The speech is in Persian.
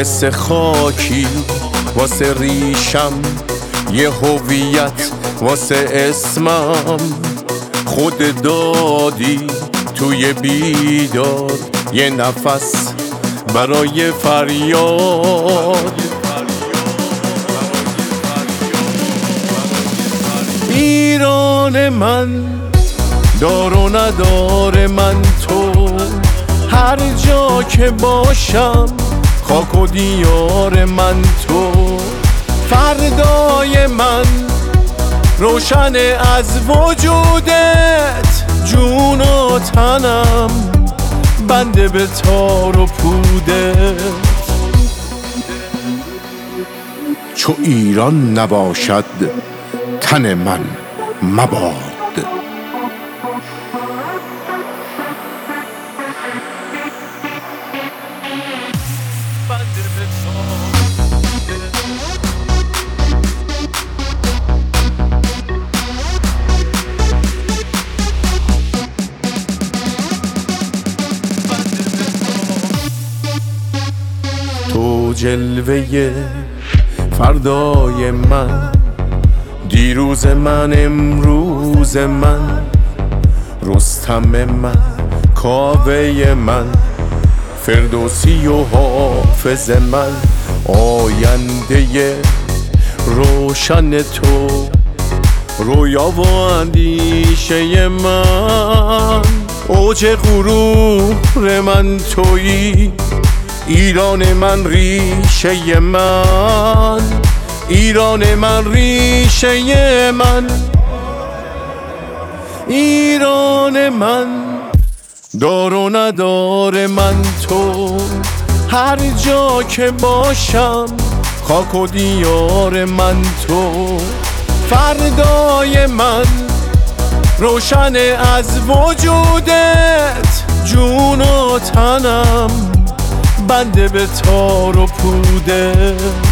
مثل خاکی واسه ریشم، یه هویت واسه اسمم. خود دادی توی بیدار یه نفس برای فریاد. ایران من، دار و ندار من تو، هر جا که باشم خاک و دیار من تو. فردای من روشن از وجودت، جون و تنم بنده به تار و پودت. چو ایران نباشد تن من مباد. تو جلوه فردای من، دیروز من، امروز من، رستم من، کاوه من، فردوسی و حافظ من، آینده روشن تو، رویا و اندیشه من. اوج غرور من تویی، ایران من، ریشه من، ایران من، ریشه من، ایران من، دار و ندار من تو، هر جا که باشم خاک و دیار من تو. فردای من روشن از وجودت، جون و تنم بنده به تار و پودت.